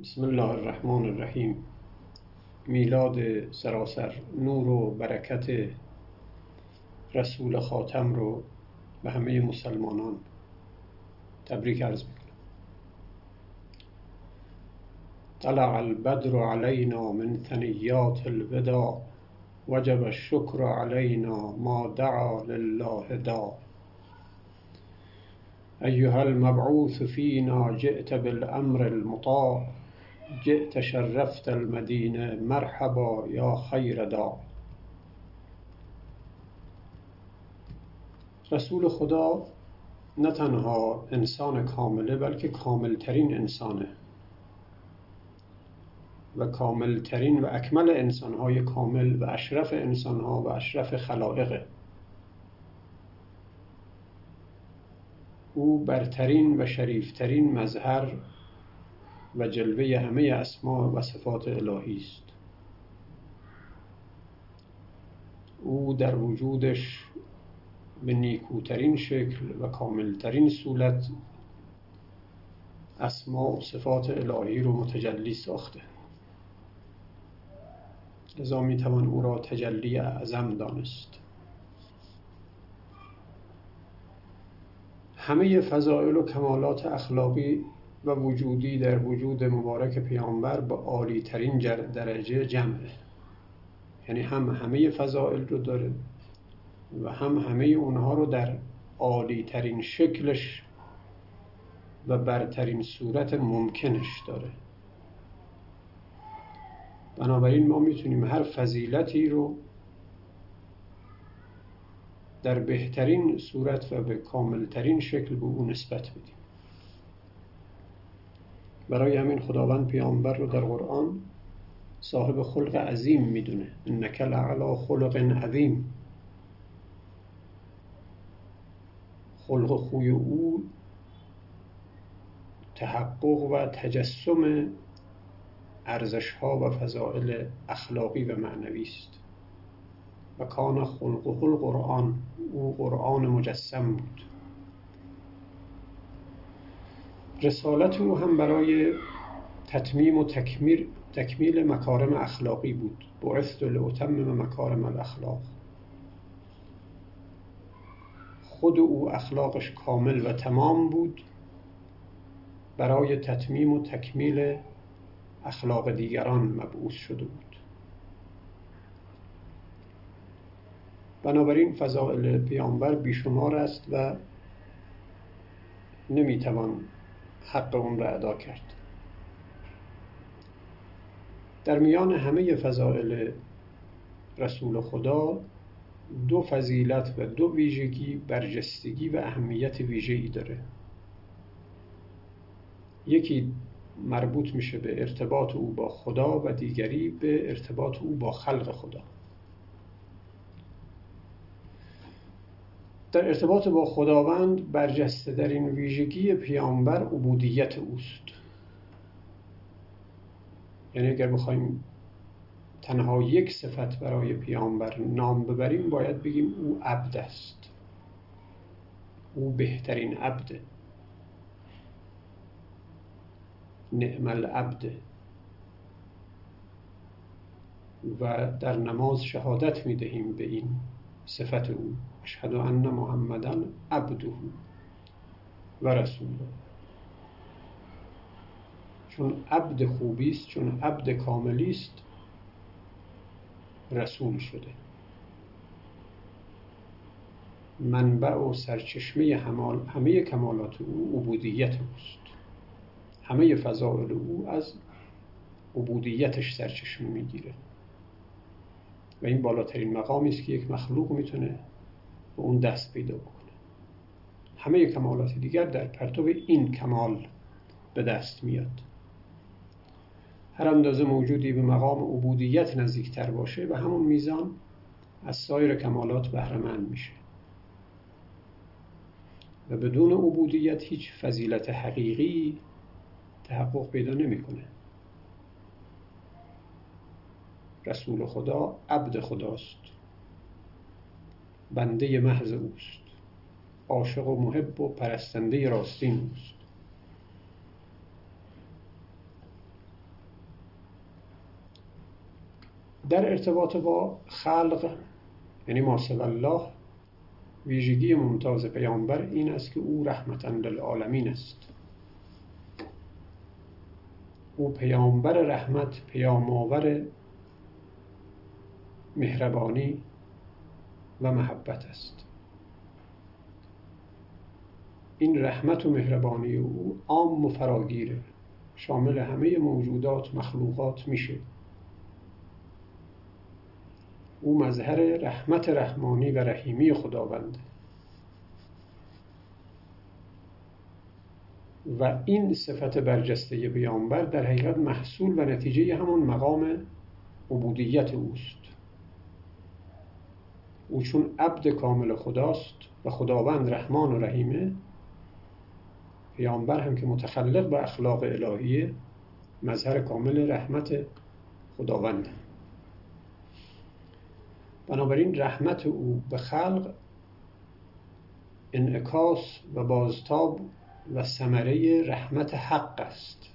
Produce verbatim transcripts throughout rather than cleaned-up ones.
بسم الله الرحمن الرحیم. میلاد سراسر نور و برکت رسول خاتم رو به همه مسلمانان تبریک عرض میکنم. طلع البدر علینا من ثنیات الوداع وجب الشکر علینا ما دعا لله داع. ایها المبعوث فینا جئت بالامر المطاع جئت شرفت المدینه مرحبا یا خیر داع. رسول خدا نه تنها انسان کامله بلکه کاملترین انسانه و کاملترین و اکمل انسانهای کامل و اشرف انسانها و اشرف خلائقه. او برترین و شریفترین مظهر و جلوه همه اسما و صفات الهی است. او در وجودش به نیکوترین شکل و کاملترین صورت اسما و صفات الهی رو متجلی ساخته، لذا میتوان او را تجلی اعظم دانست. همه فضائل و کمالات اخلاقی و وجودی در وجود مبارک پیامبر به عالی ترین درجه جمعه، یعنی هم همه فضائل رو داره و هم همه اونها رو در عالی ترین شکلش و برترین صورت ممکنش داره. بنابراین ما میتونیم هر فضیلتی رو در بهترین صورت و به کاملترین شکل به اون نسبت بدیم. برای همین خداوند پیامبر رو در قرآن صاحب خلق عظیم میدونه. انک لعلی خلق عظیم. خلق خوی او تحقق و تجسم ارزش‌ها و فضائل اخلاقی و معنوی است. و کان خلقه القرآن، او قرآن مجسم بود. رسالت او هم برای تتمیم و تکمیل تکمیل مکارم اخلاقی بود. بعثت لاتمم مکارم الاخلاق. خود او اخلاقش کامل و تمام بود، برای تتمیم و تکمیل اخلاق دیگران مبعوث شده بود. بنابراین فضائل پیامبر بیشمار است و نمیتوان حق اون را ادا کرد. در میان همه فضائل رسول خدا دو فضیلت و دو ویژگی برجستگی و اهمیت ویژه‌ای داره. یکی مربوط میشه به ارتباط او با خدا و دیگری به ارتباط او با خلق خدا. در ارتباط با خداوند برجسته در این ویژگی پیامبر عبودیت اوست. یعنی اگر بخوایم تنها یک صفت برای پیامبر نام ببریم باید بگیم او عبد است. او بهترین عبده. نعم العبد. و در نماز شهادت میدهیم به این صفت او. اشهد ان محمدًا عبده و رسوله. چون عبد خوبی است، چون عبد کاملی است، رسول شده. منبع و سرچشمه همه کمالات او عبودیت اوست. همه فضائل او از عبودیتش سرچشمه میگیره و این بالاترین مقامی است که یک مخلوق میتونه به اون دست پیدا بکنه. همه کمالات دیگر در پرتو این کمال به دست میاد. هر اندازه موجودی به مقام عبودیت نزدیکتر باشه و همون میزان از سایر کمالات بهره مند میشه و بدون عبودیت هیچ فضیلت حقیقی تحقق پیدا نمیکنه. رسول خدا عبد خداست، بنده محض اوست، عاشق و محب و پرستنده راستین اوست. در ارتباط با خلق، یعنی ما سوی الله، ویژگی ممتاز پیامبر این است که او رحمتاً للعالمین است. او پیامبر رحمت، پیام‌آور مهربانی و محبت است. این رحمت و مهربانی او عام و فراگیره، شامل همه موجودات، مخلوقات میشه. او مظهر رحمت رحمانی و رحیمی خداوند و این صفت برجسته پیامبر در حقیقت محصول و نتیجه همون مقام عبودیت اوست. او چون عبد کامل خداست و خداوند رحمان و رحیمه، پیامبر هم که متخلق به اخلاق الهیه، مظهر کامل رحمت خداونده. بنابراین رحمت او به خلق انعکاس و بازتاب و ثمره رحمت حق است.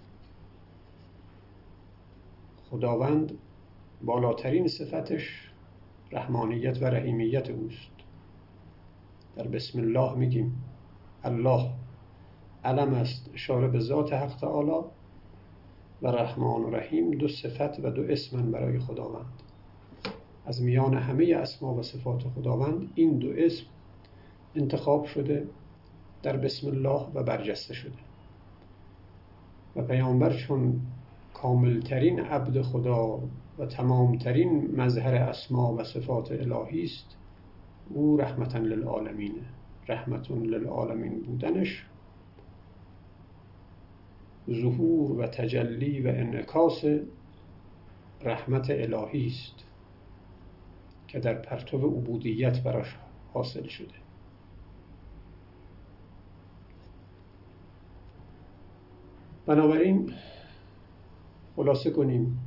خداوند بالاترین صفتش رحمانیت و رحیمیت اوست. در بسم الله میگیم الله علم است، اشاره به ذات حق تعالی، و رحمان و رحیم دو صفت و دو اسمن برای خداوند. از میان همه اسما و صفات خداوند این دو اسم انتخاب شده در بسم الله و برجسته شده. و پیامبر چون کاملترین عبد خدا و تمامترین مظهر اسما و صفات الهی است، او رحمتاً للعالمینه. رحمتاً للعالمین بودنش ظهور و تجلی و انعکاس رحمت الهی است که در پرتو عبودیت براش حاصل شده. بنابراین خلاصه کنیم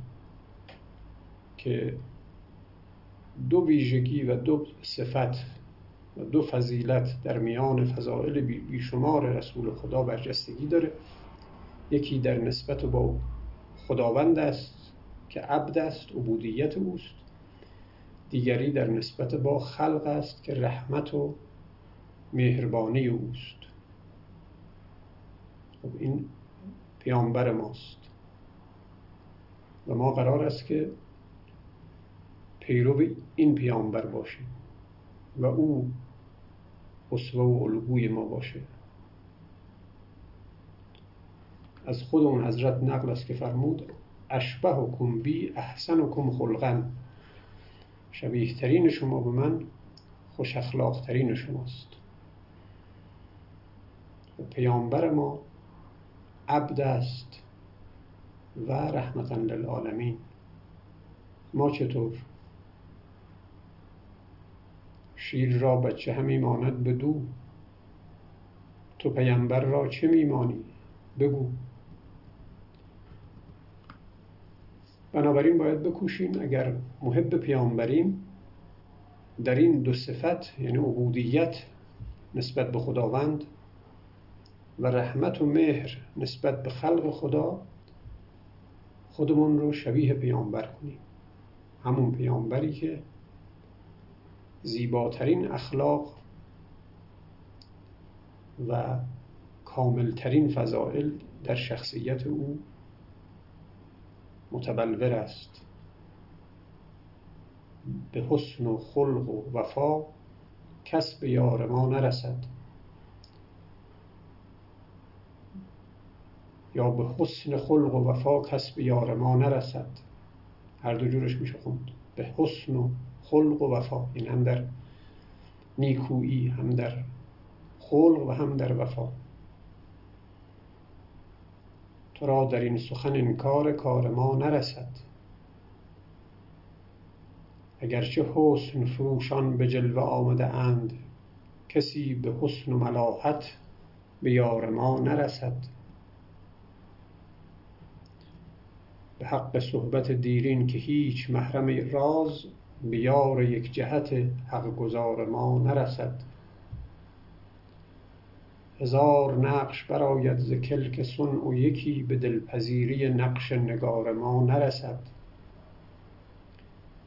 که دو ویژگی و دو صفت و دو فضیلت در میان فضائل بیشمار رسول خدا برجستگی داره. یکی در نسبت با خداوند است که عبد است، عبودیت اوست. دیگری در نسبت با خلق است که رحمت و مهربانی اوست. خب این پیامبر ماست و ما قرار است که پیرو این پیامبر باشیم و او اسوه و الگوی ما باشه. از خود اون حضرت نقل است که فرمود اشبهکم بی احسنکم خلقا، شبیه ترین شما به من خوش اخلاق ترین شماست. و پیامبر ما عبد است و رحمتاً للعالمین. ما چطور؟ شیر را بچه همی ماند به دو، تو پیامبر را چه میمانی بگو. بنابراین باید بکوشیم اگر محب پیامبریم در این دو صفت، یعنی عبودیت نسبت به خداوند و رحمت و مهر نسبت به خلق خدا، خودمون رو شبیه پیامبر کنیم. همون پیامبری که زیباترین اخلاق و کاملترین فضائل در شخصیت او متبلور است. به حسن و خلق و وفا کس به یار ما نرسد، یا به حسن خلق و وفا کس به یار ما نرسد. هر دو جورش میشه خوند. به حسن و خلق و وفا، این هم در نیکویی، هم در خلق و هم در وفا. تو را در این سخن انکار کار ما نرسد، اگرچه حسن فروشان به جلوه آمده اند، کسی به حسن و ملاحت به یار ما نرسد. به حق صحبت دیرین که هیچ محرم راز، به یار یک جهت حق گزار ما نرسد. هزار نقش برآید ز کلک صنع و یکی، به دلپذیری نقش نگار ما نرسد.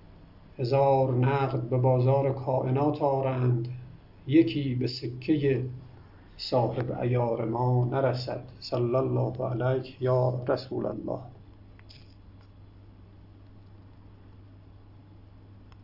هزار نقد به بازار کائنات آرند، یکی به سکه صاحب عیار ما نرسد. صلی الله علیک یا رسول الله.